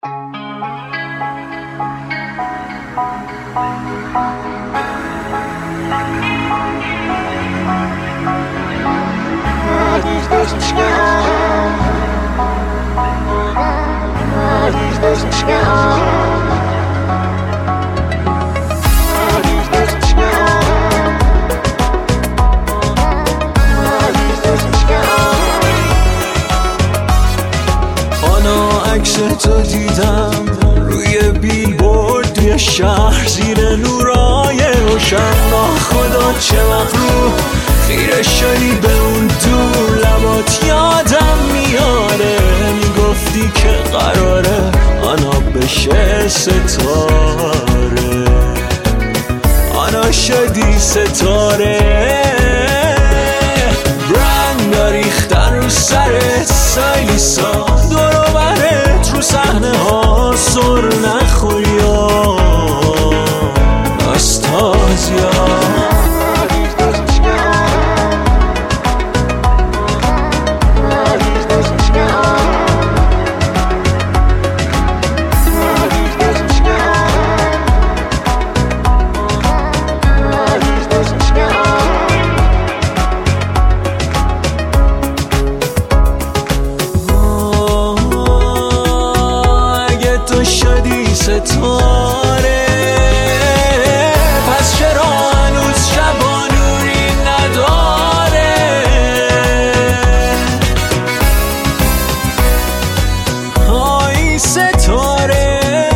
عکس تو دیدم روی بیلبورد توی شهر زیر نورای روشن. خدا چه وقت رو خیره شدی به اون دور لبات یادم میاره. میگفتی که قراره آنا بشه ستاره، آنا شدی ستاره. رنگ ریختن رو سرت سایلی سا دور و برت رو صحنه ها سر نخوری ناستازیا. شدی ستاره پس چرا هنوز شبا نوری نداره؟ های ستاره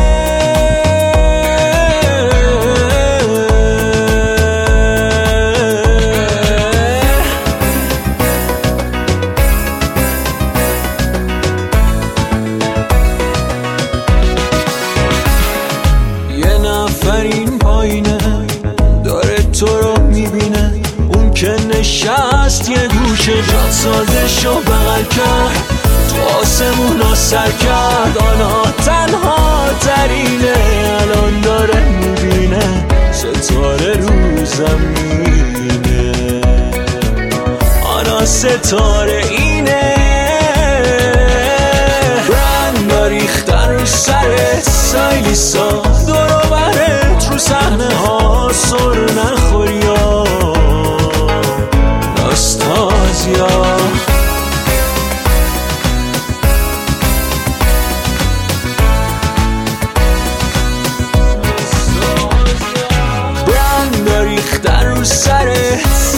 این پایینه داره تو رو میبینه، اون که نشست یه گوشه جاد سازشو بغل کرد تو آسمونا سر کرد. آنها تنها ترینه الان داره میبینه ستاره رو زمینه. آنا ستاره اینه رنگ ریختن رو سرت سایلی سا دور و برت رو صحنه ها سر نخوری ناستازیا. رنگ ریختن رو سرت